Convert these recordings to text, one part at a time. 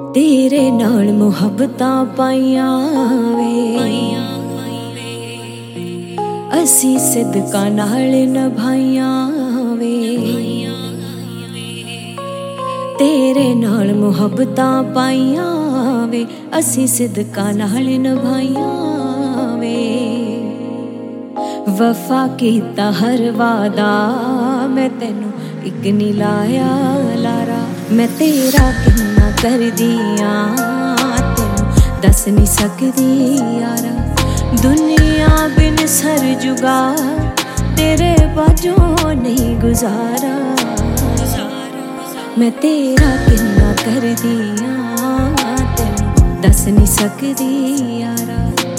तेरे नाल मुहब्बतां पाइयां वे असी सिदका नाल निभाइयां वे। तेरे नाल मुहब्बतां पाइयां वे असी सिदका नाल निभाइयां वे। वफा कीता हर वादा मैं तैनू इक नहीं लाया लारा। मैं तेरा किन्ना करदी आं तैनू दस नहीं सकदी यारा। दुनिया बिन सर जुगा तेरे बाजों नहीं गुजारा। मैं तेरा किन्ना करदी आं तैनू दस नहीं सकदी यारा।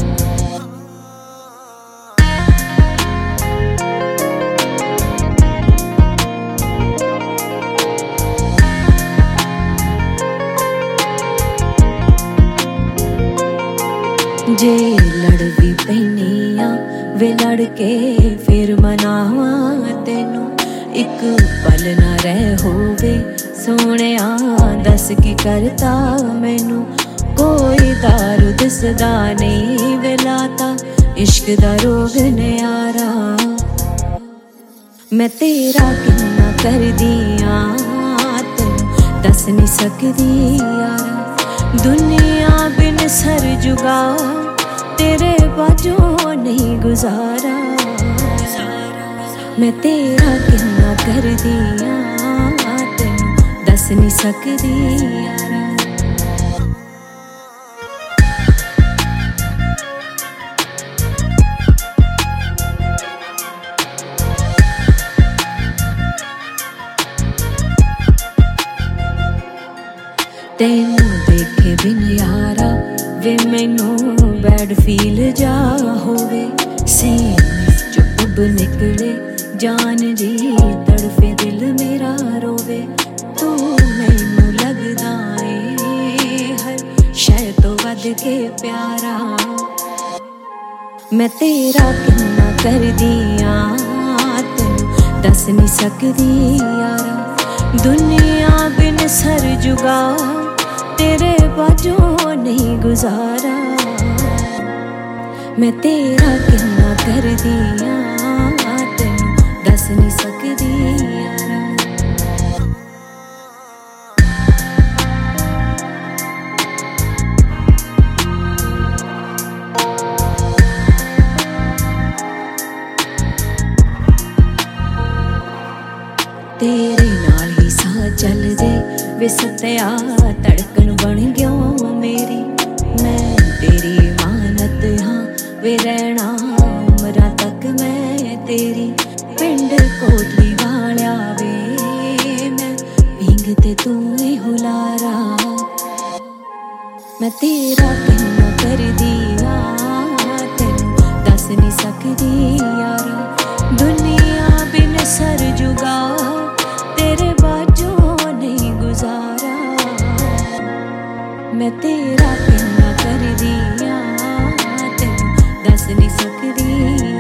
जे लड़ भी पैनी आ वे लड़ के फिर मनावा तेनू। एक पल ना रह होवे सोने दस की करता मैनू। कोई दारू दिसदा नहीं वेलाता इश्क दा रोग न्यारा। मैं तेरा किन्ना करदी आं तैनू दस नहीं सकदी यारा। दुनिया बिन सर जुगा तेरे बाजों नहीं गुजारा। मैं तेरा किन्ना करदी आं तैनू दस नहीं सकदी यारा। तैनू देखे बिन यारा वे मैनू बैड फील जा होवे। सीने चो अब निकले जान दी तड़फे दिल मेरा रोवे। तू मैनू लगदा ए हर शै तो वध के प्यारा। मैं तेरा किन्ना करदी आं तैनू दस नहीं सकदी यारा। दुनिया बिन सर जुगा तेरे बाजों नहीं गुजारा। मैं तेरा किन्ना करदी आं तैनू दस नहीं सकदी यारा। तेरे नाल ही साह चलदे वे सत्या धड़कन बन गया मेरी। मैं तेरी मानत हाँ वे रहना उमरां तक मैं तेरी। पिंड कोटली वालिया वे मैं भींग ते तू हुलारा। मैं तेरा किन्ना करदी आं तैनू दस नहीं सकदी यारा। दुनिया बिन सर जुगा तेरे बाजों नहीं गुजारा। मैं तेरा किन्ना करदी आं तैनू दस नहीं सकदी।